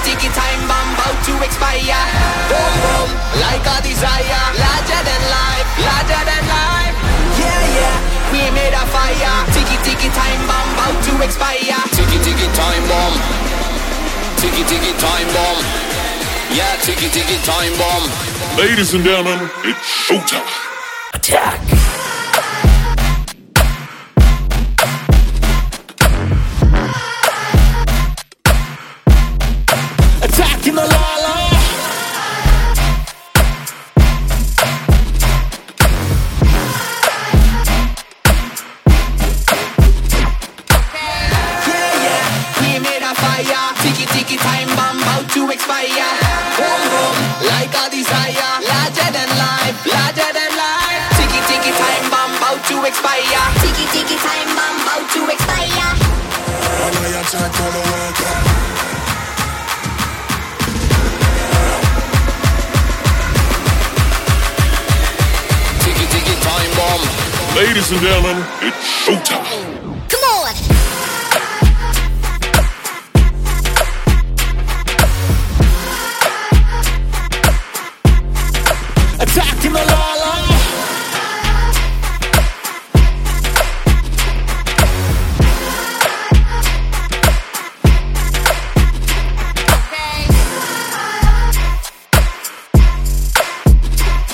tiki time bomb about to expire. Boom boom, like a desire. Larger than life, larger than life. Yeah yeah, we made a fire. Tiki time bomb about to expire. Tiki time bomb. Tiki time bomb. Yeah, tiki time bomb. Ladies and gentlemen, it's showtime. Attack. Attacking the la-la. Yeah, yeah, we made a fire. Tiki time bomb about to expire. Boom, boom, like a desire. Larger than life, larger than life. Tiki time bomb about to expire. Tiki time bomb about to expire. When I attack all the world. Tiki time bomb. Ladies and gentlemen, it's showtime. Come on! Attacking the la-la.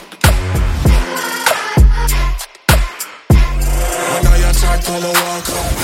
When I attack all the world.